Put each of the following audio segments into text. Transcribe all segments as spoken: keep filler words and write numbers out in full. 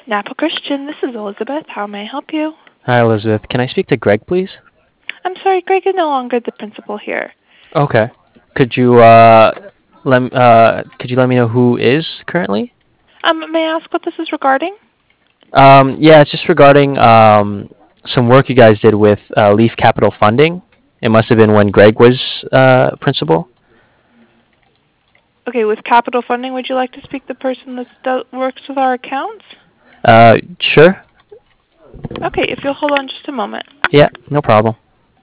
Napa Christian, this is Elizabeth. How may I help you? Hi, Elizabeth. Can I speak to Greg, please? I'm sorry, Greg is no longer the principal here. Okay. Could you uh let m- uh could you let me know who is currently? Um, may I ask what this is regarding? Um, yeah, it's just regarding um some work you guys did with uh, Leaf Capital Funding. It must have been when Greg was uh principal. Okay, with capital funding, would you like to speak to the person that do- works with our accounts? Uh, sure. Okay, if you'll hold on just a moment. Yeah, no problem.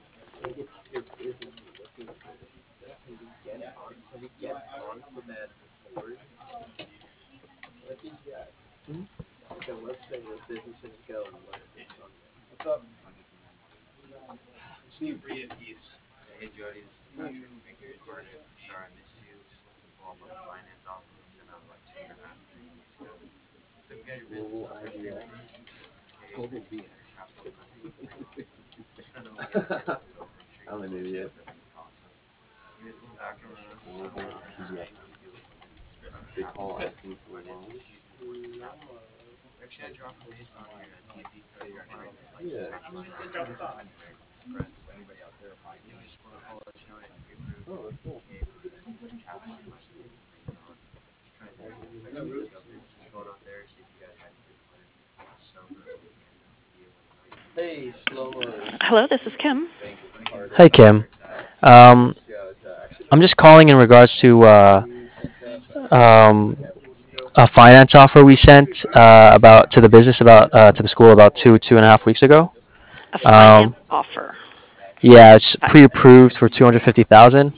Hello, this is Kim. Hi, Kim. Um, I'm just calling in regards to uh um a finance offer we sent uh about to the business about uh to the school about two two and a half weeks ago. A finance Um, offer. yeah, it's Hi. pre-approved for two hundred fifty thousand.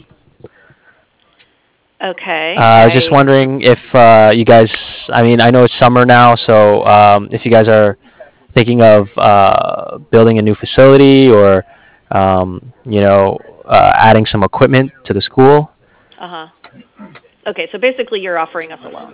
Okay, Uh, I was just I wondering if uh, you guys, I mean, I know it's summer now, so um, if you guys are thinking of uh, building a new facility or, um, you know, uh, adding some equipment to the school. uh huh. Okay, so basically, you're offering us a loan.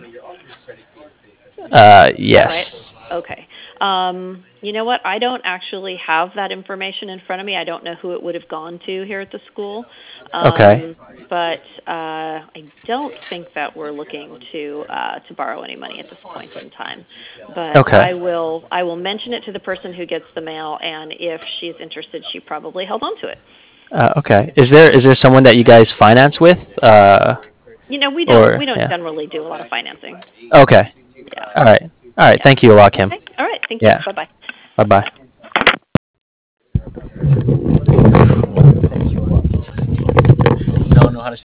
Uh, Is that right? yes. Okay. Um, you know what? I don't actually have that information in front of me. I don't know who it would have gone to here at the school. Okay. Um, but uh, I don't think that we're looking to uh, to borrow any money at this point in time. But Okay. I will I will mention it to the person who gets the mail, and if she's interested, she probably held on to it. Uh, okay. Is there is there someone that you guys finance with? Uh, You know, we don't or we don't yeah. generally do a lot of financing. Okay. Yeah. All right. All right. Yeah. Thank you a lot, Kim. Okay. All right. Thank you. Yeah. Bye bye. Bye bye.